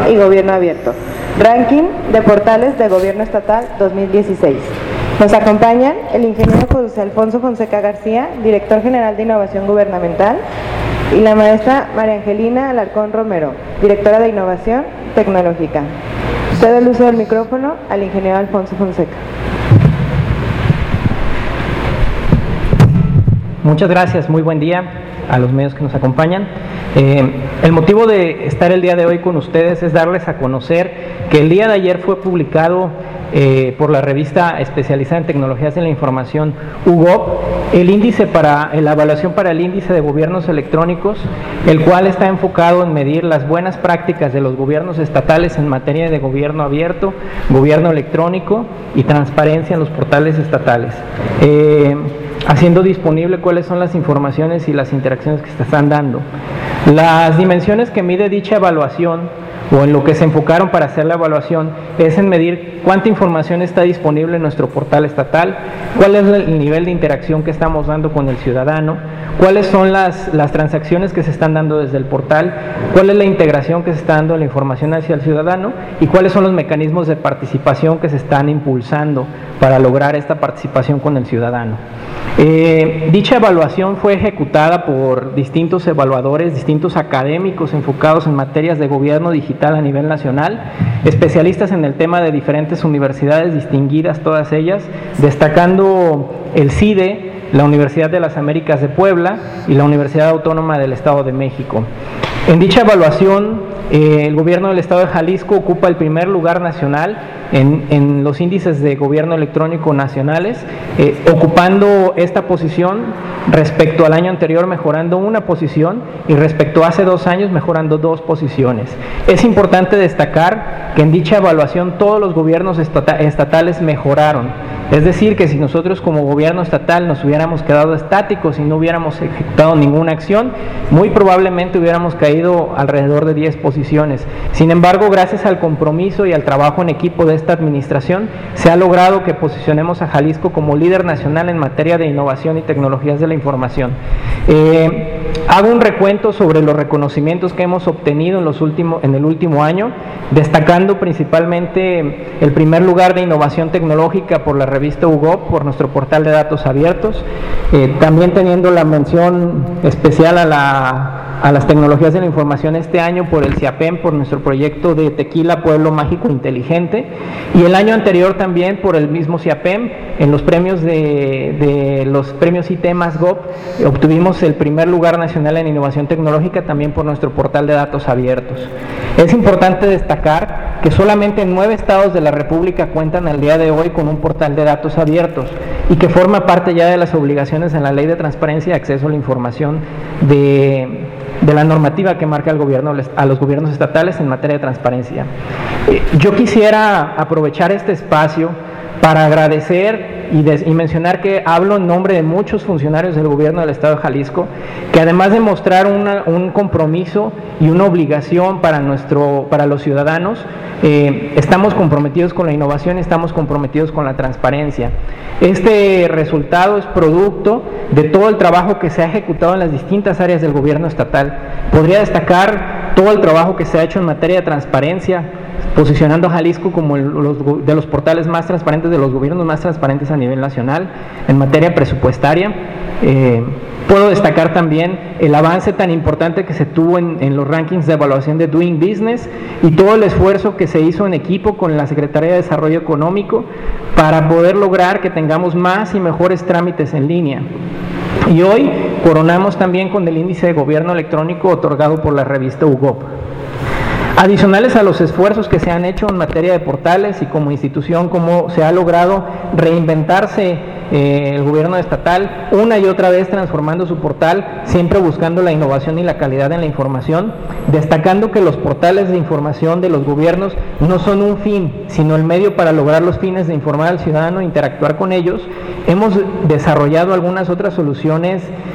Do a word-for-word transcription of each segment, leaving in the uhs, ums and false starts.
y Gobierno Abierto. Ranking de portales de Gobierno Estatal dos mil dieciséis. Nos acompañan el ingeniero José Alfonso Fonseca García, director general de Innovación Gubernamental, y la maestra María Angelina Alarcón Romero, directora de Innovación Tecnológica. Cedo el uso del micrófono al ingeniero Alfonso Fonseca. Muchas gracias, muy buen día a los medios que nos acompañan. Eh, el motivo de estar el día de hoy con ustedes es darles a conocer que el día de ayer fue publicado eh, por la revista especializada en tecnologías de la información U G O P el índice para la evaluación para el índice de gobiernos electrónicos, el cual está enfocado en medir las buenas prácticas de los gobiernos estatales en materia de gobierno abierto, gobierno electrónico y transparencia en los portales estatales. Eh, haciendo disponible cuáles son las informaciones y las interacciones que se están dando. Las dimensiones que mide dicha evaluación, o en lo que se enfocaron para hacer la evaluación, es en medir cuánta información está disponible en nuestro portal estatal, cuál es el nivel de interacción que estamos dando con el ciudadano, cuáles son las, las transacciones que se están dando desde el portal, cuál es la integración que se está dando de la información hacia el ciudadano y cuáles son los mecanismos de participación que se están impulsando para lograr esta participación con el ciudadano. Eh, dicha evaluación fue ejecutada por distintos evaluadores, distintos académicos enfocados en materias de gobierno digital a nivel nacional, especialistas en el tema de diferentes universidades distinguidas, todas ellas, destacando el C I D E, la Universidad de las Américas de Puebla y la Universidad Autónoma del Estado de México. En dicha evaluación, eh, el gobierno del Estado de Jalisco ocupa el primer lugar nacional en, en los índices de gobierno electrónico nacionales, eh, ocupando esta posición respecto al año anterior, mejorando una posición, y respecto a hace dos años, mejorando dos posiciones. Es importante destacar que en dicha evaluación todos los gobiernos estata- estatales mejoraron. Es decir, que si nosotros como gobierno estatal nos hubiéramos quedado estáticos y no hubiéramos ejecutado ninguna acción, muy probablemente hubiéramos caído alrededor de diez posiciones. Sin embargo, gracias al compromiso y al trabajo en equipo de esta administración, se ha logrado que posicionemos a Jalisco como líder nacional en materia de innovación y tecnologías de la información. Eh, hago un recuento sobre los reconocimientos que hemos obtenido en, los últimos, en el último año, destacando principalmente el primer lugar de innovación tecnológica por la revista U G O P, por nuestro portal de datos abiertos, eh, también teniendo la mención especial a, la, a las tecnologías de la información este año por el CIAPEM, por nuestro proyecto de Tequila Pueblo Mágico Inteligente, y el año anterior también por el mismo CIAPEM, en los premios de, de los premios I T más G O P, eh, obtuvimos el primer lugar nacional en innovación tecnológica también por nuestro portal de datos abiertos. Es importante destacar que solamente nueve estados de la República cuentan al día de hoy con un portal de datos abiertos y que forma parte ya de las obligaciones en la Ley de Transparencia y Acceso a la Información de, de la normativa que marca el gobierno, a los gobiernos estatales en materia de transparencia. Eh, yo quisiera aprovechar este espacio para agradecer y, des, y mencionar que hablo en nombre de muchos funcionarios del gobierno del Estado de Jalisco, que además de mostrar una, un compromiso y una obligación para, nuestro, para los ciudadanos, eh, estamos comprometidos con la innovación, estamos comprometidos con la transparencia. Este resultado es producto de todo el trabajo que se ha ejecutado en las distintas áreas del gobierno estatal. Podría destacar todo el trabajo que se ha hecho en materia de transparencia, posicionando a Jalisco como el, los, de los portales más transparentes, de los gobiernos más transparentes a nivel nacional, en materia presupuestaria. Eh, puedo destacar también el avance tan importante que se tuvo en, en los rankings de evaluación de Doing Business y todo el esfuerzo que se hizo en equipo con la Secretaría de Desarrollo Económico para poder lograr que tengamos más y mejores trámites en línea. Y hoy coronamos también con el índice de gobierno electrónico otorgado por la revista U G O P. Adicionales a los esfuerzos que se han hecho en materia de portales y como institución, cómo se ha logrado reinventarse eh, el gobierno estatal una y otra vez transformando su portal, siempre buscando la innovación y la calidad en la información, destacando que los portales de información de los gobiernos no son un fin, sino el medio para lograr los fines de informar al ciudadano e interactuar con ellos. Hemos desarrollado algunas otras soluciones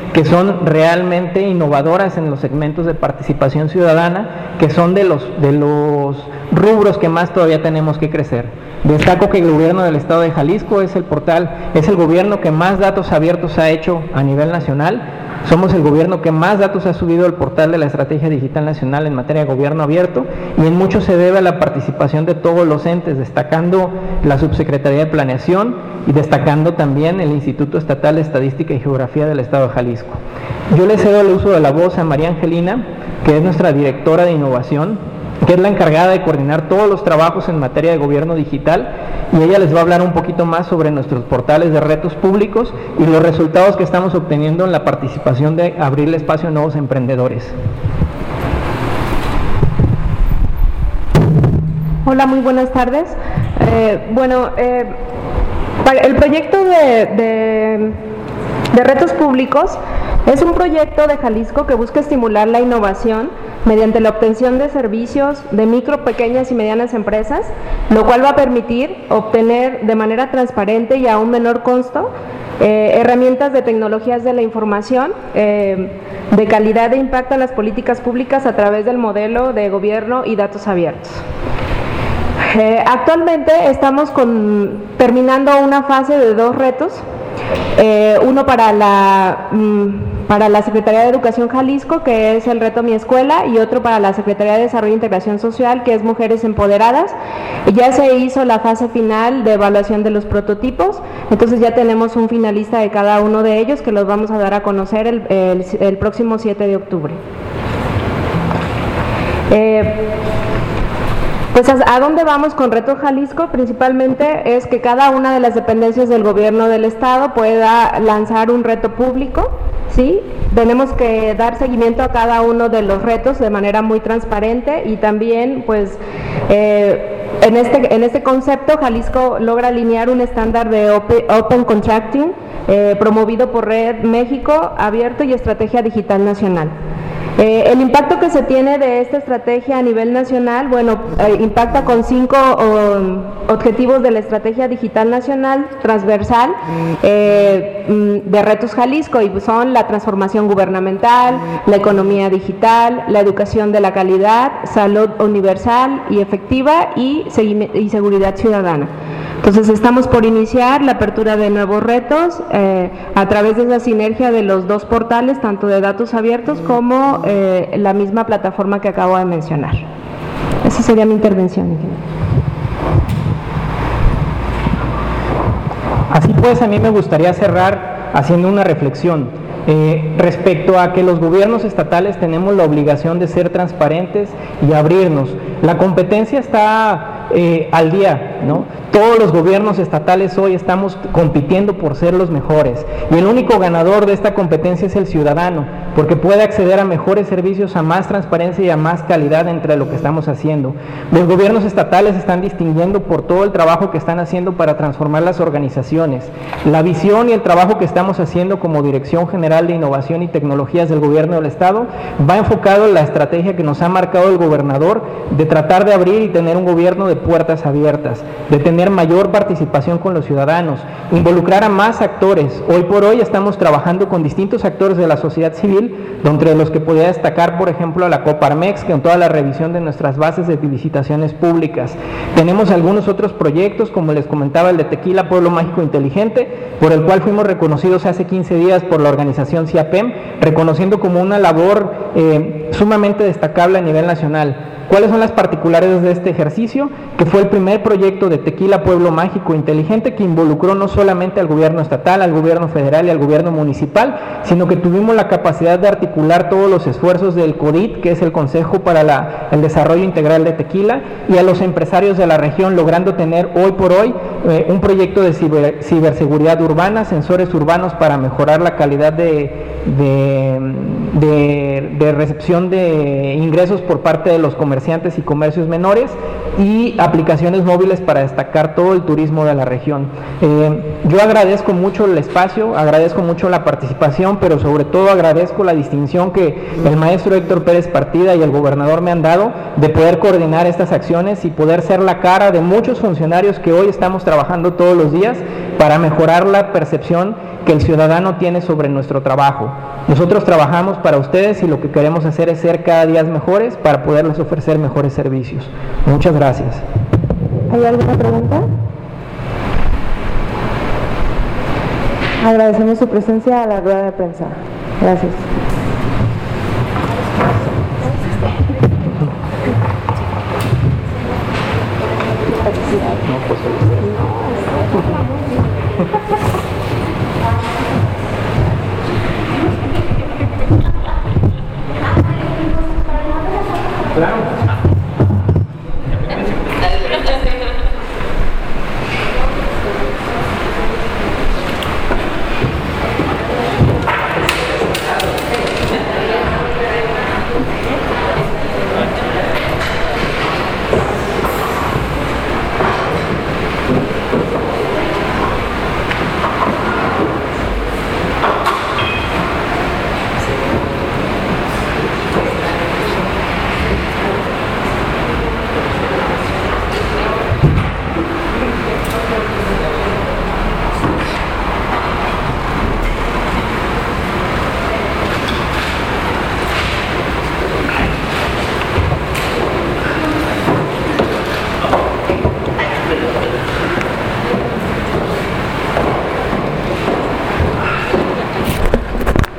que son realmente innovadoras en los segmentos de participación ciudadana, que son de los, de los rubros que más todavía tenemos que crecer. Destaco que el gobierno del estado de Jalisco es el portal, es el gobierno que más datos abiertos ha hecho a nivel nacional. Somos el gobierno que más datos ha subido al portal de la Estrategia Digital Nacional en materia de gobierno abierto, y en mucho se debe a la participación de todos los entes, destacando la Subsecretaría de Planeación y destacando también el Instituto Estatal de Estadística y Geografía del estado de Jalisco. Yo le cedo el uso de la voz a María Angelina, que es nuestra directora de innovación, que es la encargada de coordinar todos los trabajos en materia de gobierno digital, y ella les va a hablar un poquito más sobre nuestros portales de retos públicos y los resultados que estamos obteniendo en la participación de abrirle espacio a nuevos emprendedores. Hola, muy buenas tardes. Eh, bueno, eh, el proyecto de, de, de retos públicos es un proyecto de Jalisco que busca estimular la innovación mediante la obtención de servicios de micro, pequeñas y medianas empresas, lo cual va a permitir obtener de manera transparente y a un menor costo eh, herramientas de tecnologías de la información eh, de calidad e impacto en las políticas públicas a través del modelo de gobierno y datos abiertos. Eh, actualmente estamos con, terminando una fase de dos retos, eh, uno para la, mm, para la Secretaría de Educación Jalisco, que es el reto Mi Escuela, y otro para la Secretaría de Desarrollo e Integración Social, que es Mujeres Empoderadas. Ya se hizo la fase final de evaluación de los prototipos, entonces ya tenemos un finalista de cada uno de ellos que los vamos a dar a conocer el, el, el próximo siete de octubre. Eh, Pues ¿a dónde vamos con Reto Jalisco? Principalmente es que cada una de las dependencias del gobierno del estado pueda lanzar un reto público, ¿sí? Tenemos que dar seguimiento a cada uno de los retos de manera muy transparente, y también pues eh, en, este, en este concepto Jalisco logra alinear un estándar de Open, open Contracting eh, promovido por Red México Abierto y Estrategia Digital Nacional. Eh, el impacto que se tiene de esta estrategia a nivel nacional, bueno, eh, impacta con cinco um, objetivos de la Estrategia Digital Nacional transversal eh, de Retos Jalisco, y son la transformación gubernamental, la economía digital, la educación de la calidad, salud universal y efectiva, y, y seguridad ciudadana. Entonces estamos por iniciar la apertura de nuevos retos eh, a través de esa sinergia de los dos portales, tanto de datos abiertos como eh, la misma plataforma que acabo de mencionar. Esa sería mi intervención. Así pues, a mí me gustaría cerrar haciendo una reflexión eh, respecto a que los gobiernos estatales tenemos la obligación de ser transparentes y abrirnos. La competencia está eh, al día, ¿no? Todos los gobiernos estatales hoy estamos compitiendo por ser los mejores, y el único ganador de esta competencia es el ciudadano, porque puede acceder a mejores servicios, a más transparencia y a más calidad entre lo que estamos haciendo. Los gobiernos estatales están distinguiendo por todo el trabajo que están haciendo para transformar las organizaciones. La visión y el trabajo que estamos haciendo como Dirección General de Innovación y Tecnologías del Gobierno del Estado va enfocado en la estrategia que nos ha marcado el gobernador de tratar de abrir y tener un gobierno de puertas abiertas, de tener mayor participación con los ciudadanos, involucrar a más actores. Hoy por hoy estamos trabajando con distintos actores de la sociedad civil, entre los que podría destacar, por ejemplo, a la Coparmex, con toda la revisión de nuestras bases de licitaciones públicas. Tenemos algunos otros proyectos, como les comentaba, el de Tequila Pueblo Mágico Inteligente, por el cual fuimos reconocidos hace quince días por la organización CIAPEM, reconociendo como una labor eh, sumamente destacable a nivel nacional. ¿Cuáles son las particularidades de este ejercicio? Que fue el primer proyecto de Tequila Pueblo Mágico Inteligente que involucró no solamente al gobierno estatal, al gobierno federal y al gobierno municipal, sino que tuvimos la capacidad de articular todos los esfuerzos del CODIT, que es el Consejo para la, el Desarrollo Integral de Tequila, y a los empresarios de la región, logrando tener hoy por hoy eh, un proyecto de ciber, ciberseguridad urbana, sensores urbanos para mejorar la calidad de, de, de, de recepción de ingresos por parte de los comerciantes y comercios menores, y aplicaciones móviles para destacar todo el turismo de la región. Eh, yo agradezco mucho el espacio, agradezco mucho la participación, pero sobre todo agradezco la distinción que el maestro Héctor Pérez Partida y el gobernador me han dado de poder coordinar estas acciones y poder ser la cara de muchos funcionarios que hoy estamos trabajando todos los días para mejorar la percepción que el ciudadano tiene sobre nuestro trabajo. trabajo. Nosotros trabajamos para ustedes y lo que queremos hacer es ser cada día mejores para poderles ofrecer mejores servicios. Muchas gracias. ¿Hay alguna pregunta? Agradecemos su presencia a la rueda de prensa. Gracias. No, pues,